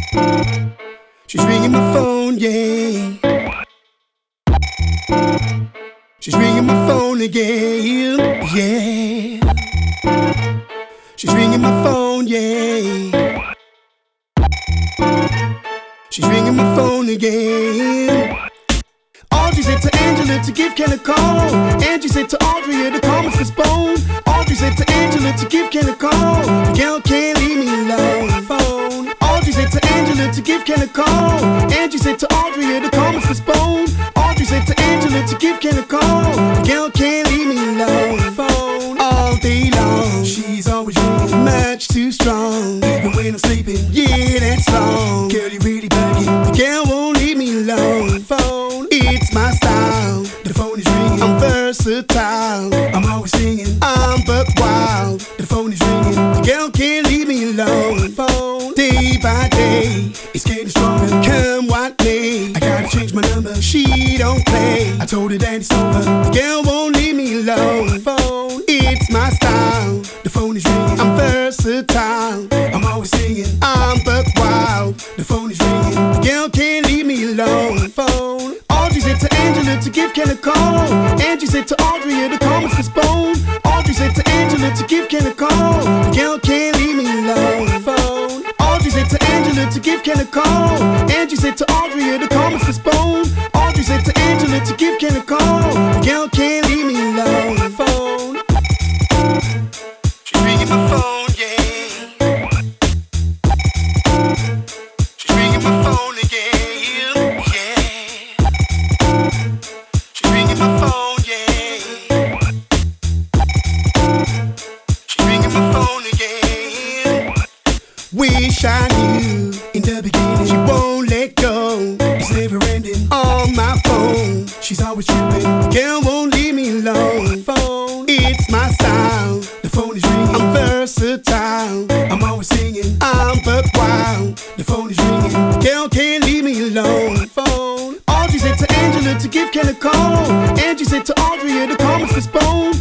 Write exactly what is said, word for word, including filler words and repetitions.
She's ringing my phone, yeah. She's ringing my phone again, yeah. She's ringing my phone, yeah. She's ringing my phone again. Audrey said to Angela to give Ken a call. Angie said to Audrey the call was postponed. Audrey said to Angela to give Ken a call. The girl can't leave me alone. Phone. Audrey said to Angela to give Ken a call. Angie said to Audrey the call was postponed. Audrey said to Angela to give Ken a call. The girl can't leave me alone. Phone. All day long. She's always ringing, much too strong. Even when I'm sleeping, yeah, that song. Girl, you really bugging. The girl won't leave me alone. Phone. It's my style. The phone is ringing. I'm versatile. I'm always singing. I'm buck wild. The phone is ringing. The girl can't leave me alone. Phone. Day by day, it's getting stronger. Come what may, I gotta change my number. She don't play. I told her that it's over. The girl won't leave me alone. Phone. It's my style. The phone is ringing. I'm versatile. I'm always singing. I'm buck wild. The phone is ringing. The girl can't leave me alone. Phone. Audrey said to Angela to give Ken a call. Angie said to Audrey the call was postponed. Audrey said to Angela to give Ken a call. The girl can't leave me alone. Phone. Audrey said to Angela to give Ken a call. Angie said to Audrey the call was postponed. Audrey said to Angela to give Ken a call. The girl can't leave me alone. Phone. She's ringing my phone, yeah. She's ringing my phone again, yeah. She's ringing my phone, yeah. She's ringing my phone again. Wish I knew in the beginning she won't let go. It's never ending on my phone. She's always tripping. The girl won't leave me alone. Phone. It's my style. The phone is ringing. I'm versatile. I'm always singing. I'm buck wild. The phone is ringing. The girl can't leave me alone. Phone. Audrey said to Angela to give Ken a call. Angie said to Audrey the call was postponed.